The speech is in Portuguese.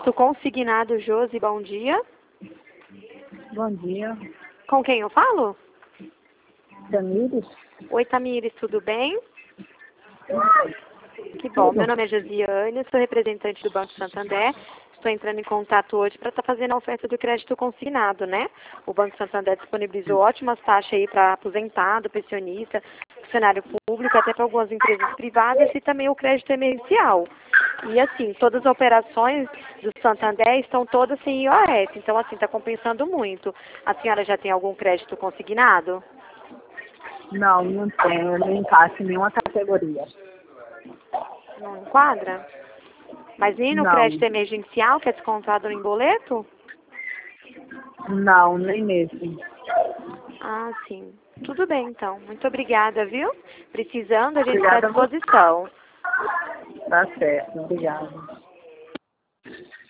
crédito consignado, Josi, bom dia. Bom dia. Com quem eu falo? Tamires? Oi, Tamires, tudo bem? Que bom, meu nome é Josiane, sou representante do Banco Santander. Estou entrando em contato hoje para estar fazendo a oferta do crédito consignado, né? O Banco Santander disponibilizou ótimas taxas aí para aposentado, pensionista, funcionário público, até para algumas empresas privadas e também o crédito emergencial. E assim, todas as operações do Santander estão todas sem IOS, então assim, está compensando muito. A senhora já tem algum crédito consignado? Não, não tenho. Eu não encaixo em nenhuma categoria. Não enquadra? Mas nem no Não, crédito emergencial, que é descontado em boleto? não, nem mesmo. Ah, sim. Tudo bem, então. Muito obrigada, viu? Precisando, a gente está à Obrigada a você. disposição. Tá certo, obrigada.